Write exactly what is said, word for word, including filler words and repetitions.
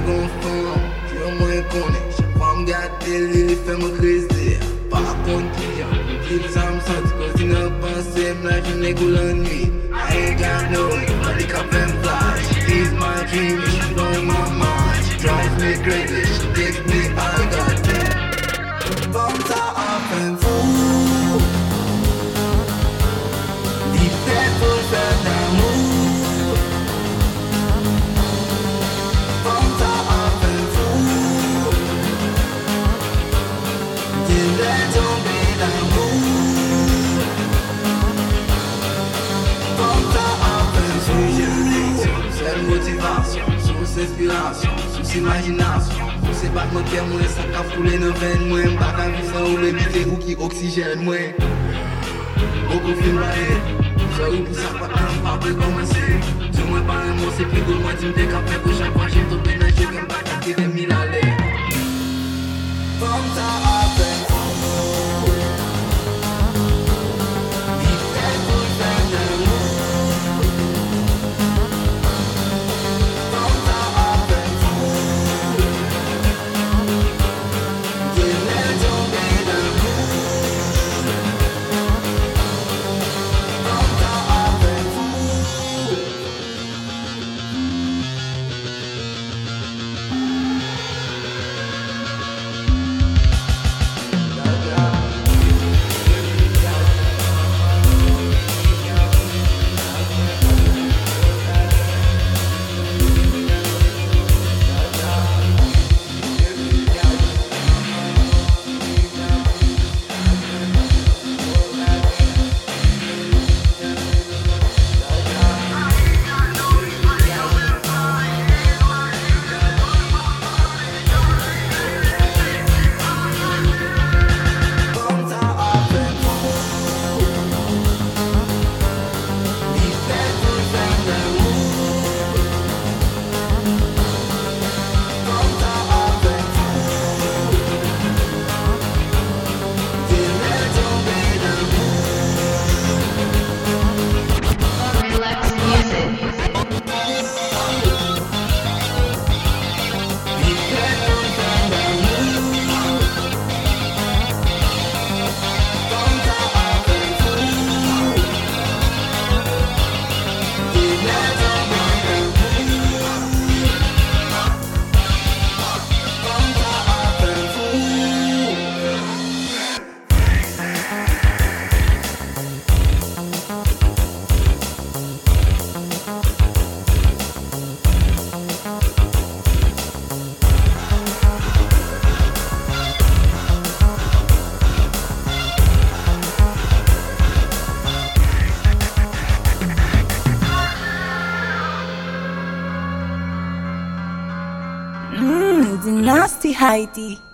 gonfant, tu as moins connu. Chaque fois me gâter, il fait me criser. Par contre, il ça me sent, cause il n'a pensé, la journée ou la nuit. I ain't got no nobody can fly. She is my dream, she blow my mind. She drives me crazy, she takes me I got comme ça à fin fou. Il fait pour faire d'amour. Comme ça à fin fou. Il est tombé d'amour. Comme ça à fin fou. Sujet de fiction, seule motivation, source d'inspiration, source imagination. C'est pas mon cœur, moi, ça qu'a foulé dans veine, moi. M'pas qu'à vivre sans ou le bité ou qui oxygène, moi. Beaucoup film baillé, ça ou pour ça, pas quand pas peut commencer. Dis-moi pas un mot, c'est plus gros, moi, tu me décapes pour chaque fois, j'ai tombé dans le jeu, comme pas qu'à tirer mille allées. Comme ça, à peine. Il fait pour faire de l'amour. Comme ça, à peine. Mmm, the nasty Heidi.